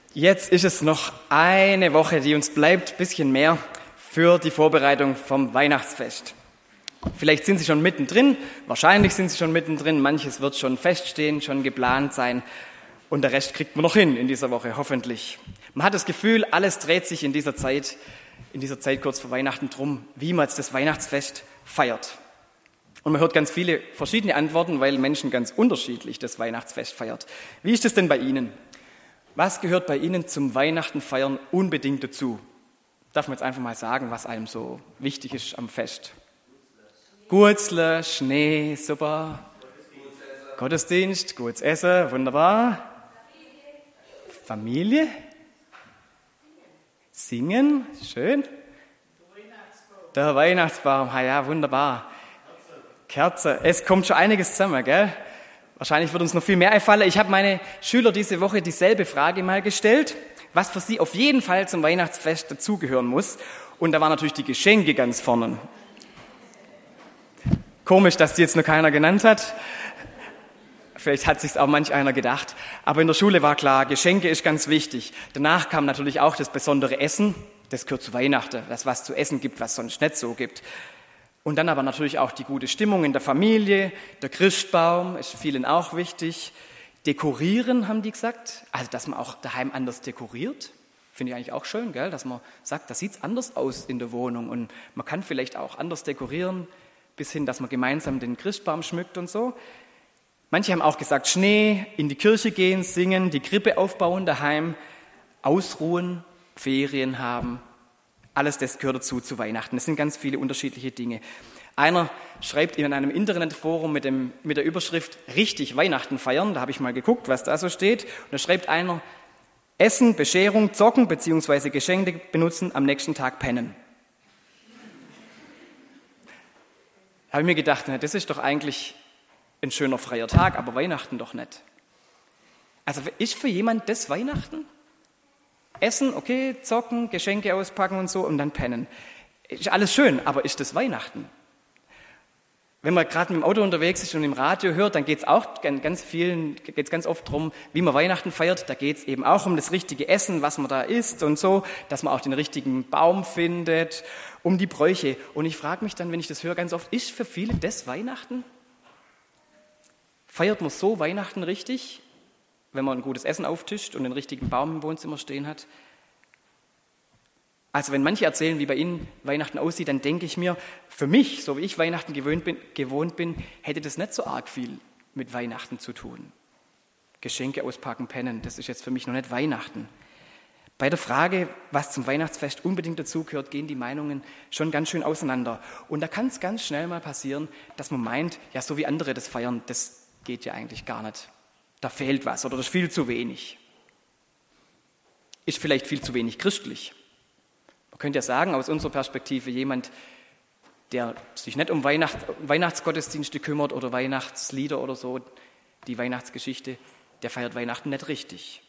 Jetzt ist es noch eine Woche, die uns bleibt, ein bisschen mehr für die Vorbereitung vom Weihnachtsfest. Vielleicht sind Sie schon mittendrin, wahrscheinlich sind Sie schon mittendrin, manches wird schon feststehen, schon geplant sein und der Rest kriegt man noch hin in dieser Woche, hoffentlich. Man hat das Gefühl, alles dreht sich in dieser Zeit kurz vor Weihnachten drum, wie man jetzt das Weihnachtsfest feiert. Und man hört ganz viele verschiedene Antworten, weil Menschen ganz unterschiedlich das Weihnachtsfest feiert. Wie ist es denn bei Ihnen? Was gehört bei Ihnen zum Weihnachtenfeiern unbedingt dazu? Darf man jetzt einfach mal sagen, was einem so wichtig ist am Fest? Gutzle, Schnee, super. Gottesdienst, gutes Essen, wunderbar. Familie? Singen, schön. Der Weihnachtsbaum, ja, wunderbar. Kerze, es kommt schon einiges zusammen, gell? Wahrscheinlich wird uns noch viel mehr einfallen. Ich habe meine Schüler diese Woche dieselbe Frage mal gestellt, was für sie auf jeden Fall zum Weihnachtsfest dazugehören muss. Und da waren natürlich die Geschenke ganz vorne. Komisch, dass die jetzt noch keiner genannt hat. Vielleicht hat sich's auch manch einer gedacht. Aber in der Schule war klar, Geschenke ist ganz wichtig. Danach kam natürlich auch das besondere Essen. Das gehört zu Weihnachten, das was zu essen gibt, was sonst nicht so gibt. Und dann aber natürlich auch die gute Stimmung in der Familie, der Christbaum ist vielen auch wichtig. Dekorieren, haben die gesagt, also dass man auch daheim anders dekoriert. Finde ich eigentlich auch schön, gell? Dass man sagt, da sieht's anders aus in der Wohnung und man kann vielleicht auch anders dekorieren, bis hin, dass man gemeinsam den Christbaum schmückt und so. Manche haben auch gesagt, Schnee, in die Kirche gehen, singen, die Krippe aufbauen daheim, ausruhen, Ferien haben. Alles das gehört dazu zu Weihnachten. Es sind ganz viele unterschiedliche Dinge. Einer schreibt in einem Internetforum mit der Überschrift richtig Weihnachten feiern. Da habe ich mal geguckt, was da so steht. Und da schreibt einer, Essen, Bescherung, Zocken bzw. Geschenke benutzen, am nächsten Tag pennen. Da habe ich mir gedacht, das ist doch eigentlich ein schöner freier Tag, aber Weihnachten doch nicht. Also ist für jemand das Weihnachten? Essen, okay, zocken, Geschenke auspacken und so und dann pennen. Ist alles schön, aber ist das Weihnachten? Wenn man gerade mit dem Auto unterwegs ist und im Radio hört, dann geht es auch ganz oft darum, wie man Weihnachten feiert. Da geht es eben auch um das richtige Essen, was man da isst und so, dass man auch den richtigen Baum findet, um die Bräuche. Und ich frage mich dann, wenn ich das höre, ganz oft, ist für viele das Weihnachten? Feiert man so Weihnachten richtig? Wenn man ein gutes Essen auftischt und den richtigen Baum im Wohnzimmer stehen hat. Also wenn manche erzählen, wie bei ihnen Weihnachten aussieht, dann denke ich mir, für mich, so wie ich Weihnachten gewohnt bin, hätte das nicht so arg viel mit Weihnachten zu tun. Geschenke auspacken, pennen, das ist jetzt für mich noch nicht Weihnachten. Bei der Frage, was zum Weihnachtsfest unbedingt dazugehört, gehen die Meinungen schon ganz schön auseinander. Und da kann es ganz schnell mal passieren, dass man meint, ja, so wie andere das feiern, das geht ja eigentlich gar nicht. Da fehlt was oder das ist viel zu wenig. Ist vielleicht viel zu wenig christlich. Man könnte ja sagen, aus unserer Perspektive, jemand, der sich nicht um Weihnachtsgottesdienste kümmert oder Weihnachtslieder oder so, die Weihnachtsgeschichte, der feiert Weihnachten nicht richtig.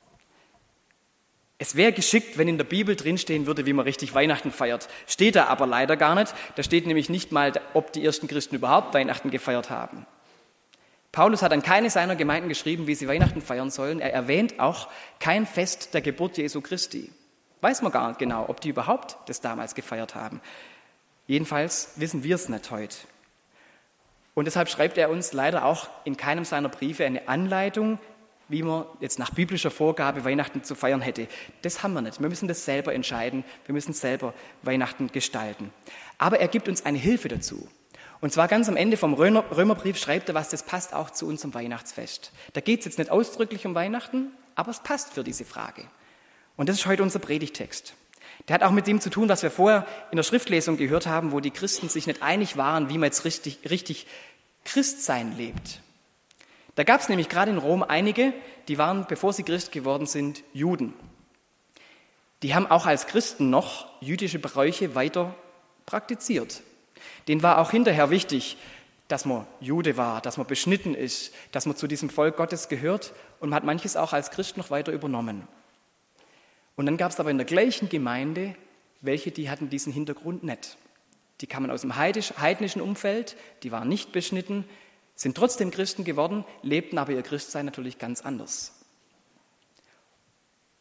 Es wäre geschickt, wenn in der Bibel drinstehen würde, wie man richtig Weihnachten feiert. Steht da aber leider gar nicht. Da steht nämlich nicht mal, ob die ersten Christen überhaupt Weihnachten gefeiert haben. Paulus hat an keine seiner Gemeinden geschrieben, wie sie Weihnachten feiern sollen. Er erwähnt auch kein Fest der Geburt Jesu Christi. Weiß man gar nicht genau, ob die überhaupt das damals gefeiert haben. Jedenfalls wissen wir es nicht heute. Und deshalb schreibt er uns leider auch in keinem seiner Briefe eine Anleitung, wie man jetzt nach biblischer Vorgabe Weihnachten zu feiern hätte. Das haben wir nicht. Wir müssen das selber entscheiden. Wir müssen selber Weihnachten gestalten. Aber er gibt uns eine Hilfe dazu. Und zwar ganz am Ende vom Römerbrief schreibt er was, das passt auch zu unserem Weihnachtsfest. Da geht es jetzt nicht ausdrücklich um Weihnachten, aber es passt für diese Frage. Und das ist heute unser Predigtext. Der hat auch mit dem zu tun, was wir vorher in der Schriftlesung gehört haben, wo die Christen sich nicht einig waren, wie man jetzt richtig Christsein lebt. Da gab es nämlich gerade in Rom einige, die waren, bevor sie Christ geworden sind, Juden. Die haben auch als Christen noch jüdische Bräuche weiter praktiziert. Denen war auch hinterher wichtig, dass man Jude war, dass man beschnitten ist, dass man zu diesem Volk Gottes gehört und man hat manches auch als Christ noch weiter übernommen. Und dann gab es aber in der gleichen Gemeinde welche, die hatten diesen Hintergrund nicht. Die kamen aus dem heidnischen Umfeld, die waren nicht beschnitten, sind trotzdem Christen geworden, lebten aber ihr Christsein natürlich ganz anders.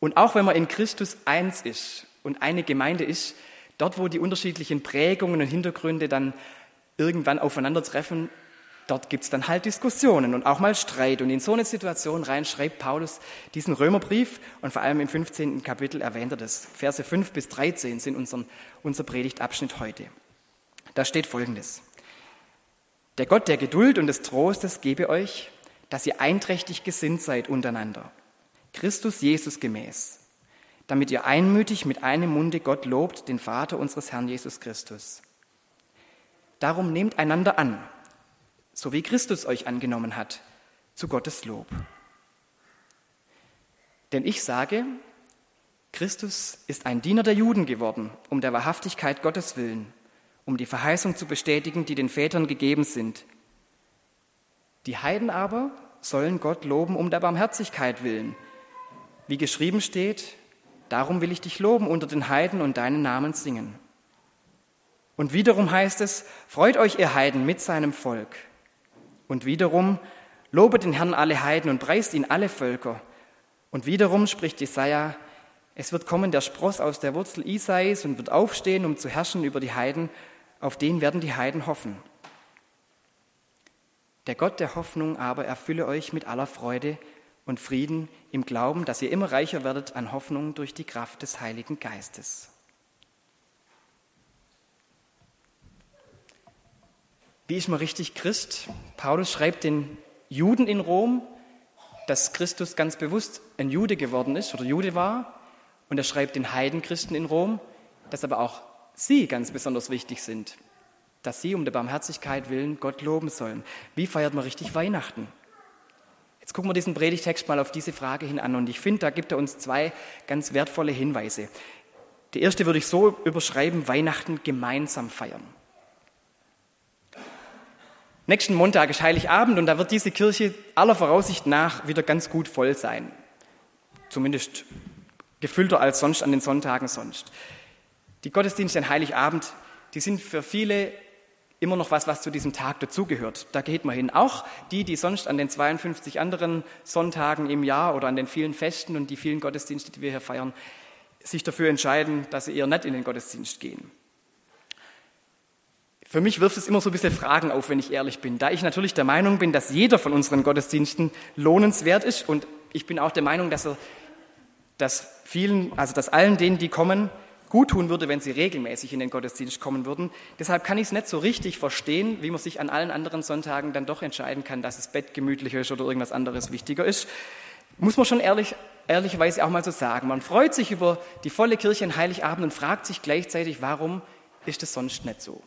Und auch wenn man in Christus eins ist und eine Gemeinde ist, dort, wo die unterschiedlichen Prägungen und Hintergründe dann irgendwann aufeinandertreffen, dort gibt es dann halt Diskussionen und auch mal Streit. Und in so eine Situation rein schreibt Paulus diesen Römerbrief und vor allem im 15. Kapitel erwähnt er das. Verse 5 bis 13 sind unser Predigtabschnitt heute. Da steht Folgendes: Der Gott der Geduld und des Trostes gebe euch, dass ihr einträchtig gesinnt seid untereinander, Christus Jesus gemäß, damit ihr einmütig mit einem Munde Gott lobt, den Vater unseres Herrn Jesus Christus. Darum nehmt einander an, so wie Christus euch angenommen hat, zu Gottes Lob. Denn ich sage, Christus ist ein Diener der Juden geworden, um der Wahrhaftigkeit Gottes willen, um die Verheißung zu bestätigen, die den Vätern gegeben sind. Die Heiden aber sollen Gott loben um der Barmherzigkeit willen. Wie geschrieben steht, darum will ich dich loben unter den Heiden und deinen Namen singen. Und wiederum heißt es, freut euch ihr Heiden mit seinem Volk. Und wiederum, lobet den Herrn alle Heiden und preist ihn alle Völker. Und wiederum spricht Jesaja, es wird kommen der Spross aus der Wurzel Isais und wird aufstehen, um zu herrschen über die Heiden, auf den werden die Heiden hoffen. Der Gott der Hoffnung aber erfülle euch mit aller Freude und Frieden im Glauben, dass ihr immer reicher werdet an Hoffnung durch die Kraft des Heiligen Geistes. Wie ist man richtig Christ? Paulus schreibt den Juden in Rom, dass Christus ganz bewusst ein Jude geworden ist oder Jude war. Und er schreibt den Heidenchristen in Rom, dass aber auch sie ganz besonders wichtig sind, dass sie um der Barmherzigkeit willen Gott loben sollen. Wie feiert man richtig Weihnachten? Jetzt gucken wir diesen Predigtext mal auf diese Frage hin an und ich finde, da gibt er uns zwei ganz wertvolle Hinweise. Die erste würde ich so überschreiben: Weihnachten gemeinsam feiern. Nächsten Montag ist Heiligabend und da wird diese Kirche aller Voraussicht nach wieder ganz gut voll sein. Zumindest gefüllter als sonst an den Sonntagen sonst. Die Gottesdienste an Heiligabend, die sind für viele immer noch was zu diesem Tag dazugehört. Da geht man hin. Auch die sonst an den 52 anderen Sonntagen im Jahr oder an den vielen Festen und die vielen Gottesdienste, die wir hier feiern, sich dafür entscheiden, dass sie eher nicht in den Gottesdienst gehen. Für mich wirft es immer so ein bisschen Fragen auf, wenn ich ehrlich bin. Da ich natürlich der Meinung bin, dass jeder von unseren Gottesdiensten lohnenswert ist und ich bin auch der Meinung, dass allen denen, die kommen, gut tun würde, wenn sie regelmäßig in den Gottesdienst kommen würden. Deshalb kann ich es nicht so richtig verstehen, wie man sich an allen anderen Sonntagen dann doch entscheiden kann, dass das Bett gemütlicher ist oder irgendwas anderes wichtiger ist. Muss man schon ehrlicherweise auch mal so sagen. Man freut sich über die volle Kirche an Heiligabend und fragt sich gleichzeitig, warum ist es sonst nicht so?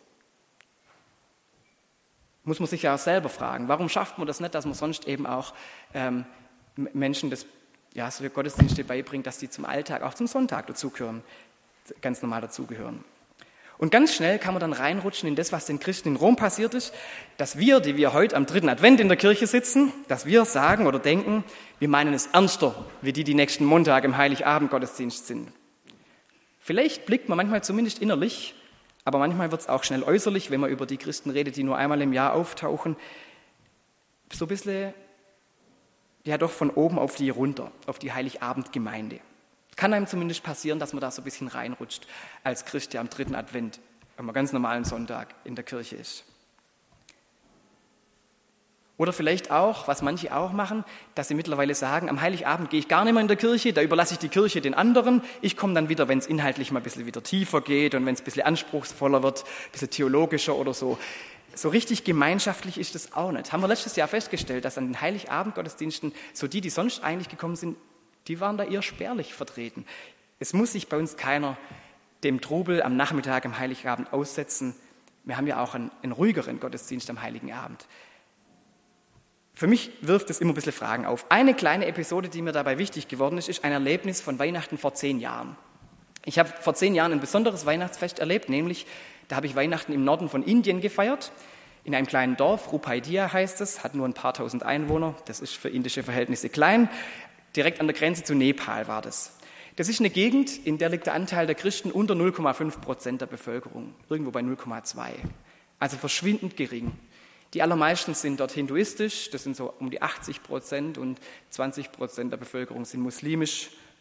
Muss man sich ja auch selber fragen, warum schafft man das nicht, dass man sonst eben auch Menschen so Gottesdienste beibringt, dass die zum Alltag, auch zum Sonntag dazugehören, ganz normal dazugehören. Und ganz schnell kann man dann reinrutschen in das, was den Christen in Rom passiert ist, dass wir, die wir heute am 3. Advent in der Kirche sitzen, dass wir sagen oder denken, wir meinen es ernster, wie die nächsten Montag im Heiligabend Gottesdienst sind. Vielleicht blickt man manchmal zumindest innerlich, aber manchmal wird es auch schnell äußerlich, wenn man über die Christen redet, die nur einmal im Jahr auftauchen, so ein bisschen, ja doch von oben auf die runter, auf die Heiligabendgemeinde. Kann einem zumindest passieren, dass man da so ein bisschen reinrutscht als Christ, der am 3. Advent, am ganz normalen Sonntag in der Kirche ist. Oder vielleicht auch, was manche auch machen, dass sie mittlerweile sagen, am Heiligabend gehe ich gar nicht mehr in der Kirche, da überlasse ich die Kirche den anderen. Ich komme dann wieder, wenn es inhaltlich mal ein bisschen wieder tiefer geht und wenn es ein bisschen anspruchsvoller wird, ein bisschen theologischer oder so. So richtig gemeinschaftlich ist das auch nicht. Haben wir letztes Jahr festgestellt, dass an den Heiligabend-Gottesdiensten so die sonst eigentlich gekommen sind, die waren da eher spärlich vertreten. Es muss sich bei uns keiner dem Trubel am Nachmittag am Heiligabend aussetzen. Wir haben ja auch einen ruhigeren Gottesdienst am Heiligen Abend. Für mich wirft es immer ein bisschen Fragen auf. Eine kleine Episode, die mir dabei wichtig geworden ist, ist ein Erlebnis von Weihnachten vor 10 Jahren. Ich habe vor 10 Jahren ein besonderes Weihnachtsfest erlebt, nämlich da habe ich Weihnachten im Norden von Indien gefeiert, in einem kleinen Dorf, Rupaidia heißt es, hat nur ein paar tausend Einwohner, das ist für indische Verhältnisse klein, direkt an der Grenze zu Nepal war das. Das ist eine Gegend, in der liegt der Anteil der Christen unter 0,5% der Bevölkerung, irgendwo bei 0,2, also verschwindend gering. Die allermeisten sind dort hinduistisch, das sind so um die 80% und 20% der Bevölkerung sind muslimisch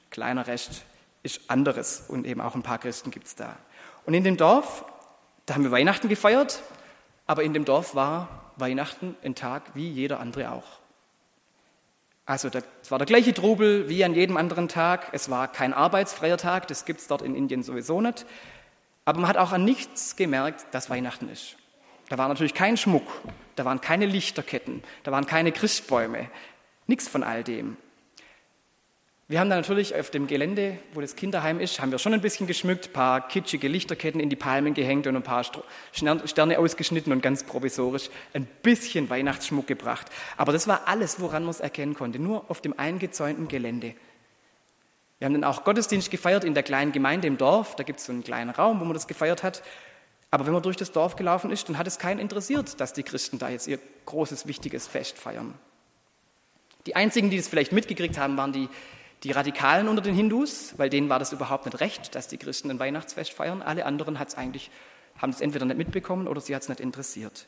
kleiner Rest ist anderes und eben auch ein paar Christen gibt es da. Und in dem Dorf, da haben wir Weihnachten gefeiert, aber in dem Dorf war Weihnachten ein Tag wie jeder andere auch. Also das war der gleiche Trubel wie an jedem anderen Tag. Es war kein arbeitsfreier Tag, das gibt es dort in Indien sowieso nicht. Aber man hat auch an nichts gemerkt, dass Weihnachten ist. Da war natürlich kein Schmuck, da waren keine Lichterketten, da waren keine Christbäume, nichts von all dem. Wir haben da natürlich auf dem Gelände, wo das Kinderheim ist, haben wir schon ein bisschen geschmückt, ein paar kitschige Lichterketten in die Palmen gehängt und ein paar Sterne ausgeschnitten und ganz provisorisch ein bisschen Weihnachtsschmuck gebracht. Aber das war alles, woran man es erkennen konnte, nur auf dem eingezäunten Gelände. Wir haben dann auch Gottesdienst gefeiert in der kleinen Gemeinde im Dorf, da gibt es so einen kleinen Raum, wo man das gefeiert hat. Aber wenn man durch das Dorf gelaufen ist, dann hat es keinen interessiert, dass die Christen da jetzt ihr großes, wichtiges Fest feiern. Die einzigen, die das vielleicht mitgekriegt haben, waren die Radikalen unter den Hindus, weil denen war das überhaupt nicht recht, dass die Christen ein Weihnachtsfest feiern. Alle anderen haben es entweder nicht mitbekommen oder sie hat es nicht interessiert.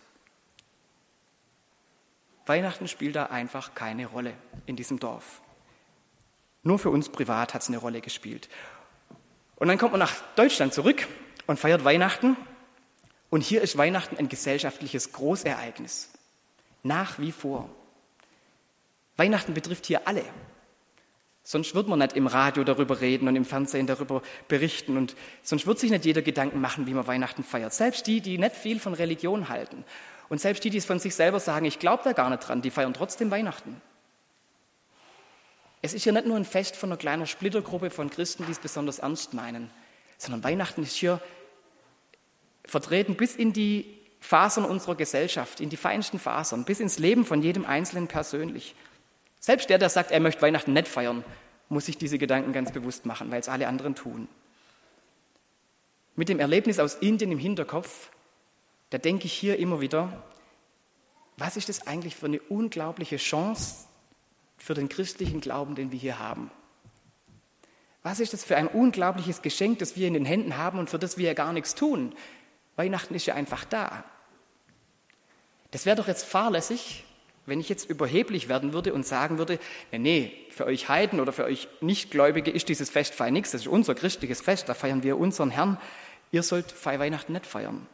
Weihnachten spielt da einfach keine Rolle in diesem Dorf. Nur für uns privat hat es eine Rolle gespielt. Und dann kommt man nach Deutschland zurück und feiert Weihnachten. Und hier ist Weihnachten ein gesellschaftliches Großereignis. Nach wie vor. Weihnachten betrifft hier alle. Sonst wird man nicht im Radio darüber reden und im Fernsehen darüber berichten. Und sonst wird sich nicht jeder Gedanken machen, wie man Weihnachten feiert. Selbst die nicht viel von Religion halten. Und selbst die es von sich selber sagen, ich glaube da gar nicht dran, die feiern trotzdem Weihnachten. Es ist ja nicht nur ein Fest von einer kleinen Splittergruppe von Christen, die es besonders ernst meinen, sondern Weihnachten ist hier vertreten bis in die Fasern unserer Gesellschaft, in die feinsten Fasern, bis ins Leben von jedem Einzelnen persönlich. Selbst der sagt, er möchte Weihnachten nicht feiern, muss sich diese Gedanken ganz bewusst machen, weil es alle anderen tun. Mit dem Erlebnis aus Indien im Hinterkopf, da denke ich hier immer wieder, was ist das eigentlich für eine unglaubliche Chance für den christlichen Glauben, den wir hier haben? Was ist das für ein unglaubliches Geschenk, das wir in den Händen haben und für das wir ja gar nichts tun? Weihnachten ist ja einfach da. Das wäre doch jetzt fahrlässig, wenn ich jetzt überheblich werden würde und sagen würde, nee, für euch Heiden oder für euch Nichtgläubige ist dieses Festfeier nichts, das ist unser christliches Fest, da feiern wir unseren Herrn, ihr sollt Weihnachten nicht feiern.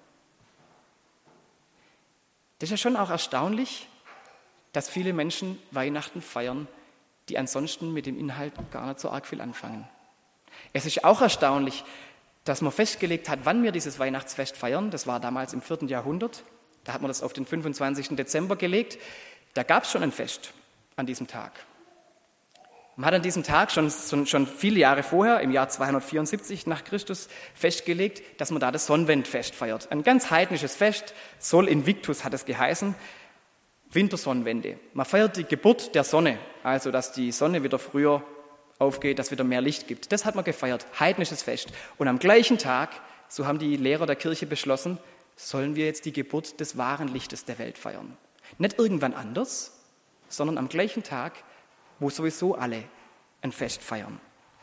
Das ist ja schon auch erstaunlich, dass viele Menschen Weihnachten feiern, die ansonsten mit dem Inhalt gar nicht so arg viel anfangen. Es ist auch erstaunlich, dass man festgelegt hat, wann wir dieses Weihnachtsfest feiern. Das war damals im 4. Jahrhundert. Da hat man das auf den 25. Dezember gelegt. Da gab es schon ein Fest an diesem Tag. Man hat an diesem Tag schon viele Jahre vorher, im Jahr 274 nach Christus, festgelegt, dass man da das Sonnenwendfest feiert. Ein ganz heidnisches Fest, Sol Invictus hat es geheißen, Wintersonnenwende. Man feiert die Geburt der Sonne, also dass die Sonne wieder früher aufgeht, dass wieder mehr Licht gibt. Das hat man gefeiert, heidnisches Fest. Und am gleichen Tag, so haben die Lehrer der Kirche beschlossen, sollen wir jetzt die Geburt des wahren Lichtes der Welt feiern. Nicht irgendwann anders, sondern am gleichen Tag, wo sowieso alle ein Fest feiern.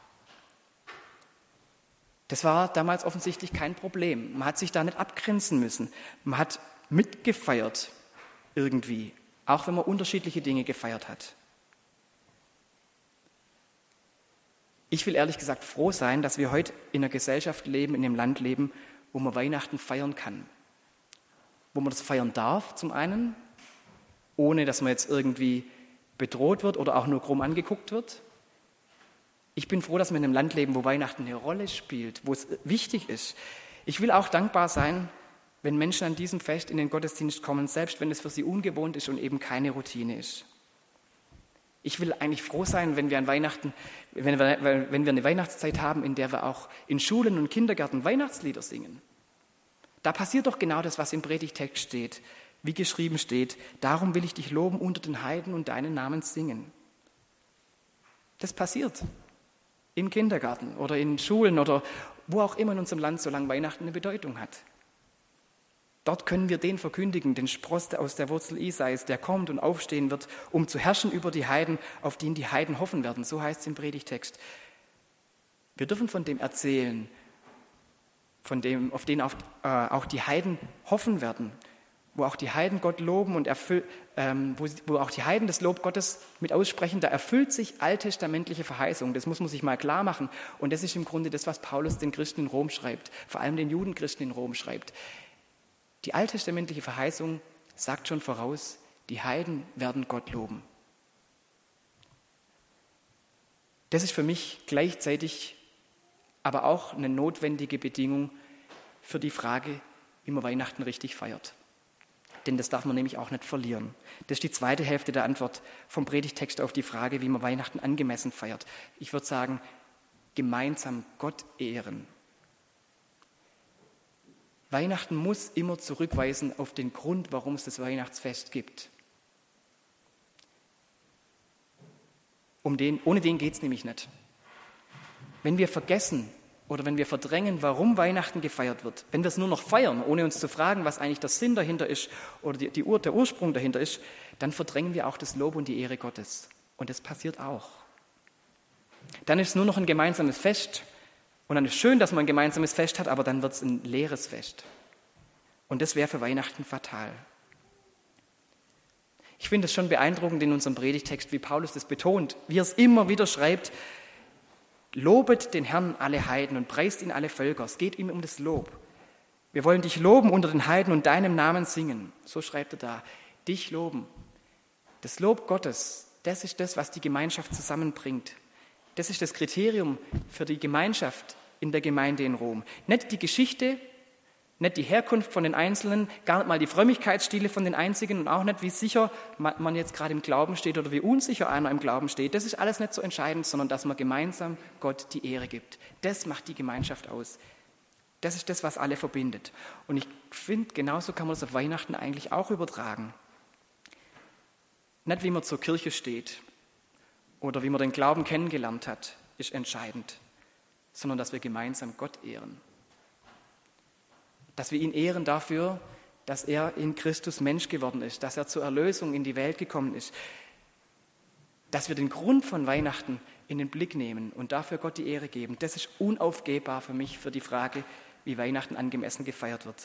Das war damals offensichtlich kein Problem. Man hat sich da nicht abgrenzen müssen. Man hat mitgefeiert irgendwie, auch wenn man unterschiedliche Dinge gefeiert hat. Ich will ehrlich gesagt froh sein, dass wir heute in einer Gesellschaft leben, in einem Land leben, wo man Weihnachten feiern kann. Wo man das feiern darf zum einen, ohne dass man jetzt irgendwie bedroht wird oder auch nur krumm angeguckt wird. Ich bin froh, dass wir in einem Land leben, wo Weihnachten eine Rolle spielt, wo es wichtig ist. Ich will auch dankbar sein, wenn Menschen an diesem Fest in den Gottesdienst kommen, selbst wenn es für sie ungewohnt ist und eben keine Routine ist. Ich will eigentlich froh sein, wenn wir an Weihnachten, wenn wir eine Weihnachtszeit haben, in der wir auch in Schulen und Kindergärten Weihnachtslieder singen. Da passiert doch genau das, was im Predigtext steht, wie geschrieben steht, darum will ich dich loben unter den Heiden und deinen Namen singen. Das passiert im Kindergarten oder in Schulen oder wo auch immer in unserem Land, solange Weihnachten eine Bedeutung hat. Dort können wir den verkündigen, den Spross aus der Wurzel Isais, der kommt und aufstehen wird, um zu herrschen über die Heiden, auf den die Heiden hoffen werden. So heißt es im Predigtext. Wir dürfen von dem erzählen, auf den auch die Heiden hoffen werden wo auch die Heiden Gott loben und wo auch die Heiden das Lob Gottes mit aussprechen, da erfüllt sich alttestamentliche Verheißung. Das muss man sich mal klar machen. Und das ist im Grunde das, was Paulus den Christen in Rom schreibt, vor allem den Judenchristen in Rom schreibt. Die alttestamentliche Verheißung sagt schon voraus, die Heiden werden Gott loben. Das ist für mich gleichzeitig aber auch eine notwendige Bedingung für die Frage, wie man Weihnachten richtig feiert. Denn das darf man nämlich auch nicht verlieren. Das ist die zweite Hälfte der Antwort vom Predigtext auf die Frage, wie man Weihnachten angemessen feiert. Ich würde sagen, gemeinsam Gott ehren. Weihnachten muss immer zurückweisen auf den Grund, warum es das Weihnachtsfest gibt. Ohne den geht es nämlich nicht. Wenn wir vergessen oder wenn wir verdrängen, warum Weihnachten gefeiert wird, wenn wir es nur noch feiern, ohne uns zu fragen, was eigentlich der Sinn dahinter ist oder der Ursprung dahinter ist, dann verdrängen wir auch das Lob und die Ehre Gottes. Und das passiert auch. Dann ist es nur noch ein gemeinsames Fest und dann ist es schön, dass man ein gemeinsames Fest hat, aber dann wird es ein leeres Fest. Und das wäre für Weihnachten fatal. Ich finde es schon beeindruckend in unserem Predigtext, wie Paulus das betont, wie er es immer wieder schreibt: Lobet den Herrn alle Heiden und preist ihn alle Völker. Es geht ihm um das Lob. Wir wollen dich loben unter den Heiden und deinem Namen singen. So schreibt er da. Dich loben. Das Lob Gottes, das ist das, was die Gemeinschaft zusammenbringt. Das ist das Kriterium für die Gemeinschaft in der Gemeinde in Rom. Nicht die Geschichte, nicht die Herkunft von den Einzelnen, gar nicht mal die Frömmigkeitsstile von den Einzigen und auch nicht, wie sicher man jetzt gerade im Glauben steht oder wie unsicher einer im Glauben steht. Das ist alles nicht so entscheidend, sondern dass man gemeinsam Gott die Ehre gibt. Das macht die Gemeinschaft aus. Das ist das, was alle verbindet. Und ich finde, genauso kann man das auf Weihnachten eigentlich auch übertragen. Nicht, wie man zur Kirche steht oder wie man den Glauben kennengelernt hat, ist entscheidend, sondern dass wir gemeinsam Gott ehren. Dass wir ihn ehren dafür, dass er in Christus Mensch geworden ist, dass er zur Erlösung in die Welt gekommen ist, dass wir den Grund von Weihnachten in den Blick nehmen und dafür Gott die Ehre geben. Das ist unaufgehbar für mich, für die Frage, wie Weihnachten angemessen gefeiert wird.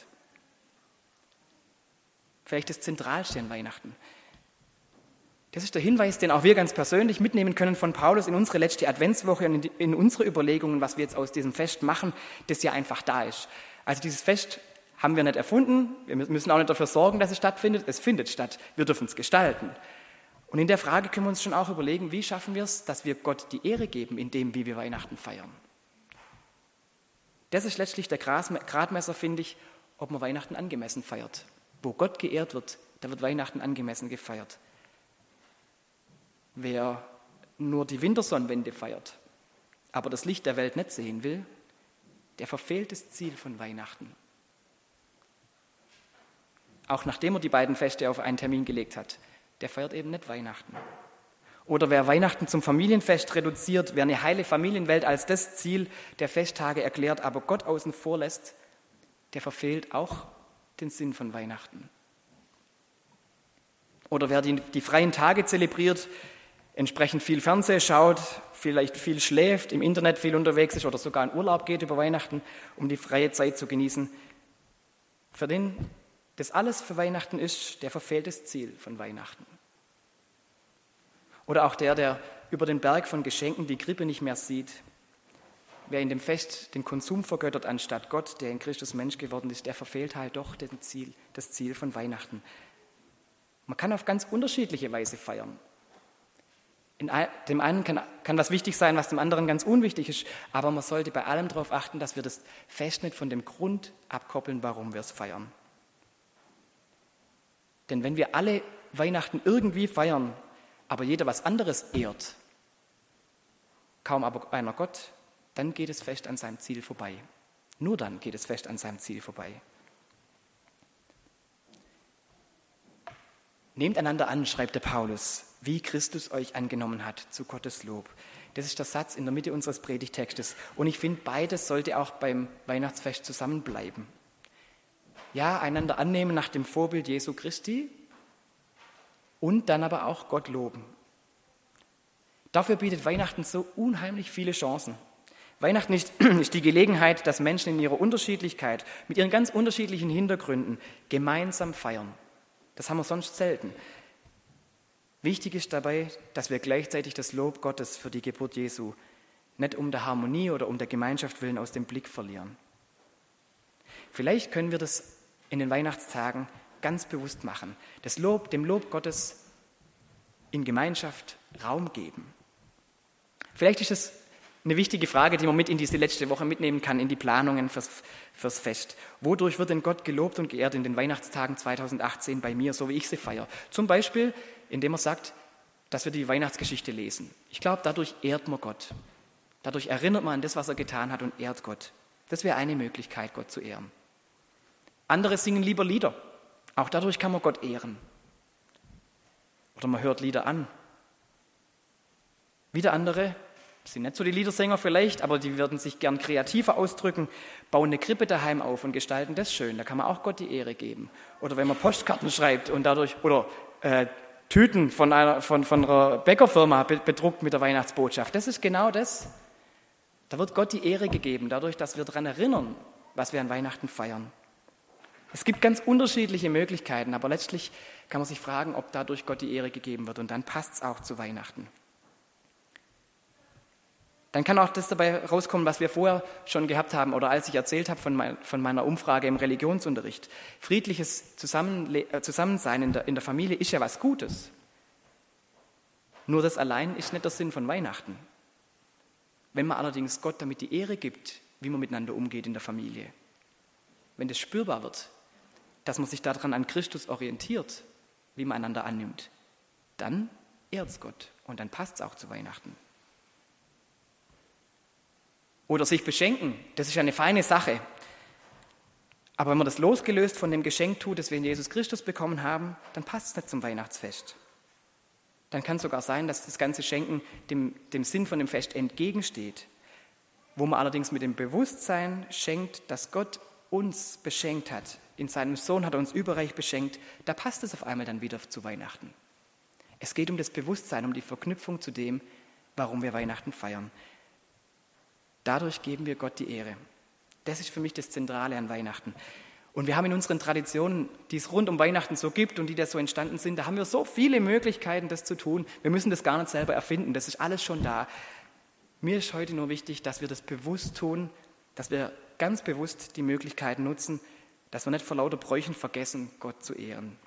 Vielleicht das Zentralste an Weihnachten. Das ist der Hinweis, den auch wir ganz persönlich mitnehmen können von Paulus in unsere letzte Adventswoche und in unsere Überlegungen, was wir jetzt aus diesem Fest machen, das ja einfach da ist. Also dieses Fest haben wir nicht erfunden, wir müssen auch nicht dafür sorgen, dass es stattfindet, es findet statt, wir dürfen es gestalten. Und in der Frage können wir uns schon auch überlegen, wie schaffen wir es, dass wir Gott die Ehre geben, in dem, wie wir Weihnachten feiern. Das ist letztlich der Gradmesser, finde ich, ob man Weihnachten angemessen feiert. Wo Gott geehrt wird, da wird Weihnachten angemessen gefeiert. Wer nur die Wintersonnenwende feiert, aber das Licht der Welt nicht sehen will, der verfehlt das Ziel von Weihnachten. Auch nachdem er die beiden Feste auf einen Termin gelegt hat, der feiert eben nicht Weihnachten. Oder wer Weihnachten zum Familienfest reduziert, wer eine heile Familienwelt als das Ziel der Festtage erklärt, aber Gott außen vor lässt, der verfehlt auch den Sinn von Weihnachten. Oder wer die freien Tage zelebriert, entsprechend viel Fernsehen schaut, vielleicht viel schläft, im Internet viel unterwegs ist oder sogar in Urlaub geht über Weihnachten, um die freie Zeit zu genießen. Für den das alles für Weihnachten ist, der verfehlt das Ziel von Weihnachten. Oder auch der über den Berg von Geschenken die Krippe nicht mehr sieht. Wer in dem Fest den Konsum vergöttert anstatt Gott, der in Christus Mensch geworden ist, der verfehlt halt doch das Ziel von Weihnachten. Man kann auf ganz unterschiedliche Weise feiern. In dem einen kann was wichtig sein, was dem anderen ganz unwichtig ist, aber man sollte bei allem darauf achten, dass wir das Fest nicht von dem Grund abkoppeln, warum wir es feiern. Denn wenn wir alle Weihnachten irgendwie feiern, aber jeder was anderes ehrt, kaum aber einer Gott, dann geht das Fest an seinem Ziel vorbei. Nur dann geht das Fest an seinem Ziel vorbei. Nehmt einander an, schreibt der Paulus, wie Christus euch angenommen hat, zu Gottes Lob. Das ist der Satz in der Mitte unseres Predigtextes. Und ich finde, beides sollte auch beim Weihnachtsfest zusammenbleiben. Ja, einander annehmen nach dem Vorbild Jesu Christi und dann aber auch Gott loben. Dafür bietet Weihnachten so unheimlich viele Chancen. Weihnachten ist die Gelegenheit, dass Menschen in ihrer Unterschiedlichkeit, mit ihren ganz unterschiedlichen Hintergründen gemeinsam feiern. Das haben wir sonst selten. Wichtig ist dabei, dass wir gleichzeitig das Lob Gottes für die Geburt Jesu nicht um der Harmonie oder um der Gemeinschaft willen aus dem Blick verlieren. Vielleicht können wir das in den Weihnachtstagen ganz bewusst machen, dem Lob Gottes in Gemeinschaft Raum geben. Vielleicht ist es eine wichtige Frage, die man mit in diese letzte Woche mitnehmen kann, in die Planungen fürs Fest. Wodurch wird denn Gott gelobt und geehrt in den Weihnachtstagen 2018 bei mir, so wie ich sie feiere? Zum Beispiel, indem er sagt, dass wir die Weihnachtsgeschichte lesen. Ich glaube, dadurch ehrt man Gott. Dadurch erinnert man an das, was er getan hat und ehrt Gott. Das wäre eine Möglichkeit, Gott zu ehren. Andere singen lieber Lieder. Auch dadurch kann man Gott ehren. Oder man hört Lieder an. Wieder andere sind nicht so die Liedersänger vielleicht, aber die würden sich gern kreativer ausdrücken, bauen eine Krippe daheim auf und gestalten das schön. Da kann man auch Gott die Ehre geben. Oder wenn man Postkarten schreibt und dadurch, oder Tüten von einer Bäckerfirma bedruckt mit der Weihnachtsbotschaft. Das ist genau das. Da wird Gott die Ehre gegeben, dadurch, dass wir daran erinnern, was wir an Weihnachten feiern. Es gibt ganz unterschiedliche Möglichkeiten, aber letztlich kann man sich fragen, ob dadurch Gott die Ehre gegeben wird. Und dann passt es auch zu Weihnachten. Dann kann auch das dabei rauskommen, was wir vorher schon gehabt haben oder als ich erzählt habe von meiner Umfrage im Religionsunterricht. Friedliches Zusammensein in der Familie ist ja was Gutes. Nur das allein ist nicht der Sinn von Weihnachten. Wenn man allerdings Gott damit die Ehre gibt, wie man miteinander umgeht in der Familie, wenn das spürbar wird, dass man sich daran an Christus orientiert, wie man einander annimmt, dann ehrt es Gott und dann passt es auch zu Weihnachten. Oder sich beschenken, das ist ja eine feine Sache. Aber wenn man das losgelöst von dem Geschenk tut, das wir in Jesus Christus bekommen haben, dann passt es nicht zum Weihnachtsfest. Dann kann es sogar sein, dass das ganze Schenken dem Sinn von dem Fest entgegensteht. Wo man allerdings mit dem Bewusstsein schenkt, dass Gott uns beschenkt hat, in seinem Sohn hat er uns überreich beschenkt, da passt es auf einmal dann wieder zu Weihnachten. Es geht um das Bewusstsein, um die Verknüpfung zu dem, warum wir Weihnachten feiern. Dadurch geben wir Gott die Ehre. Das ist für mich das Zentrale an Weihnachten. Und wir haben in unseren Traditionen, die es rund um Weihnachten so gibt und die da so entstanden sind, da haben wir so viele Möglichkeiten, das zu tun. Wir müssen das gar nicht selber erfinden, das ist alles schon da. Mir ist heute nur wichtig, dass wir das bewusst tun, dass wir ganz bewusst die Möglichkeiten nutzen, dass wir nicht vor lauter Bräuchen vergessen, Gott zu ehren.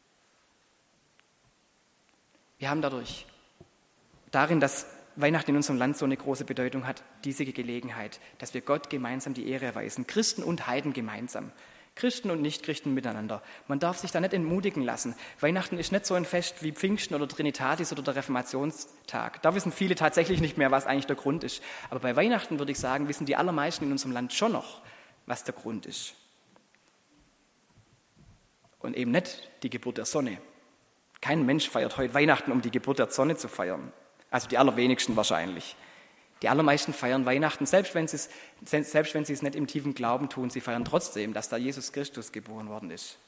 Wir haben darin, dass Weihnachten in unserem Land so eine große Bedeutung hat, diese Gelegenheit, dass wir Gott gemeinsam die Ehre erweisen, Christen und Heiden gemeinsam, Christen und Nichtchristen miteinander. Man darf sich da nicht entmutigen lassen. Weihnachten ist nicht so ein Fest wie Pfingsten oder Trinitatis oder der Reformationstag. Da wissen viele tatsächlich nicht mehr, was eigentlich der Grund ist. Aber bei Weihnachten würde ich sagen, wissen die allermeisten in unserem Land schon noch, was der Grund ist. Und eben nicht die Geburt der Sonne. Kein Mensch feiert heute Weihnachten, um die Geburt der Sonne zu feiern. Also die allerwenigsten wahrscheinlich. Die allermeisten feiern Weihnachten, selbst wenn sie es nicht im tiefen Glauben tun, sie feiern trotzdem, dass da Jesus Christus geboren worden ist.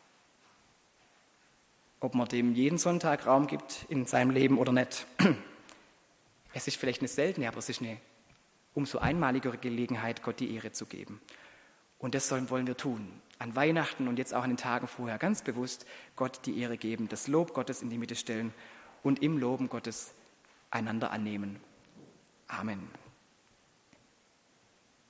Ob man dem jeden Sonntag Raum gibt in seinem Leben oder nicht. Es ist vielleicht eine seltene, aber es ist eine umso einmaligere Gelegenheit, Gott die Ehre zu geben. Und das wollen wir tun. An Weihnachten und jetzt auch an den Tagen vorher ganz bewusst Gott die Ehre geben, das Lob Gottes in die Mitte stellen und im Loben Gottes einander annehmen. Amen.